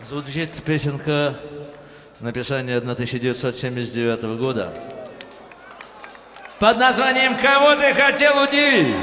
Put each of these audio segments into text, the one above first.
Звучит песенка написания 1979 года под названием «Кого ты хотел удивить?».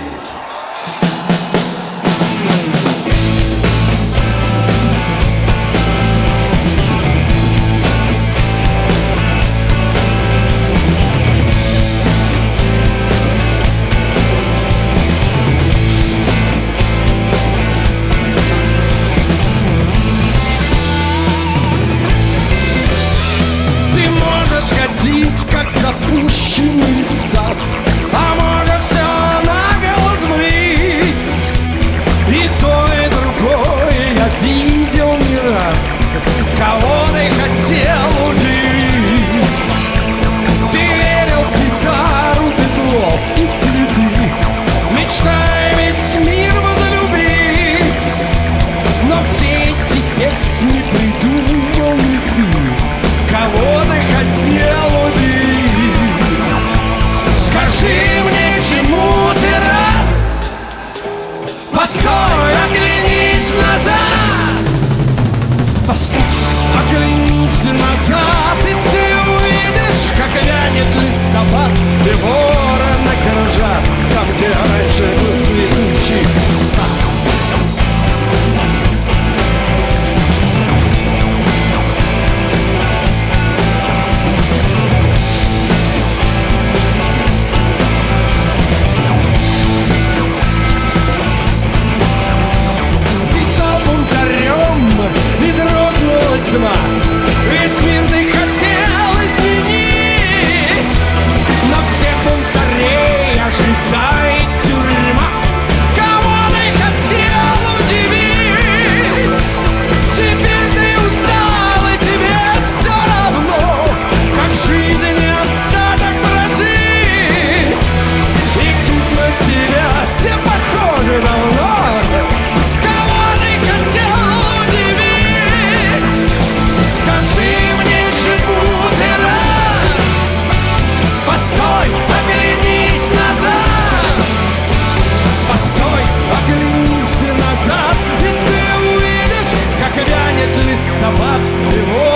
Как запущенный сад, а может все наголо сбрить. И то, и другое я видел не раз. Кого ты хотел удивить? Ты верил в гитару, Петров и цветы, мечтая весь мир возлюбить. Но все эти песни придумал не ты. Кого ты хотел удивить? Скажи мне, чему ты рад? Постой, оглянись назад. Постой, оглянись назад, и ты увидишь, как вянет листопад, и вороны кружат там, где раньше был цветущий сад. Весь мир ты хотел изменить, но всех бунтарей ожидает тюрьма. Кого ты хотел удивить? Теперь ты устал, и тебе все равно, как жизнь и остаток прожить. И тут на тебя все похожи давно. Постой, оглянись назад. Постой, оглянись назад, и ты увидишь, как вянет листопад.